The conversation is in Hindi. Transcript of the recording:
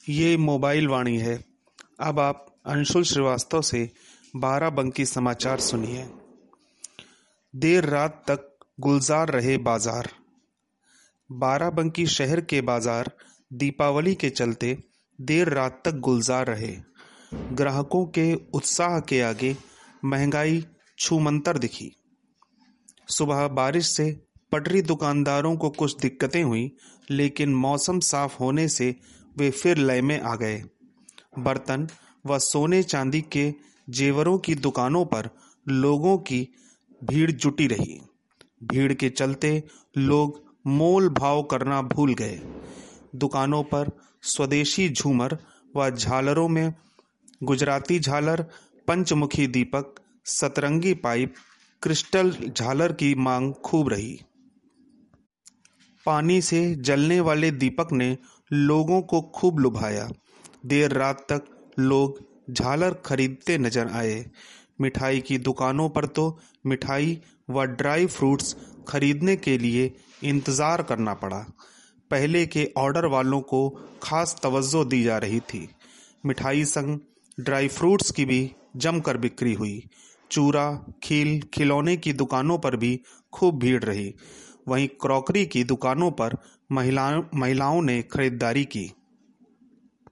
ये मोबाइल वाणी है। अब आप अंशुल श्रीवास्तव से बाराबंकी समाचार सुनिए। देर रात तक गुलजार रहे बाजार। बाराबंकी शहर के बाजार दीपावली के चलते देर रात तक गुलजार रहे। ग्राहकों के उत्साह के आगे महंगाई छूमंतर दिखी। सुबह बारिश से पटरी दुकानदारों को कुछ दिक्कतें हुई, लेकिन मौसम साफ होने से वे फिर लय में आ गए। बर्तन व सोने चांदी के जेवरों की दुकानों पर लोगों की भीड़ जुटी रही। भीड़ के चलते लोग मोल भाव करना भूल गए। दुकानों पर स्वदेशी झूमर व झालरों में गुजराती झालर, पंचमुखी दीपक, सतरंगी पाइप, क्रिस्टल झालर की मांग खूब रही। पानी से जलने वाले दीपक ने लोगों को खूब लुभाया। देर रात तक लोग झालर खरीदते नजर आए। मिठाई की दुकानों पर तो मिठाई व ड्राई फ्रूट्स खरीदने के लिए इंतजार करना पड़ा। पहले के ऑर्डर वालों को खास तवज्जो दी जा रही थी। मिठाई संग ड्राई फ्रूट्स की भी जमकर बिक्री हुई। चूरा, खील, खिलौने की दुकानों पर भी खूब भीड़ रही। वहीं क्रॉकरी की दुकानों पर महिलाओं ने खरीदारी की।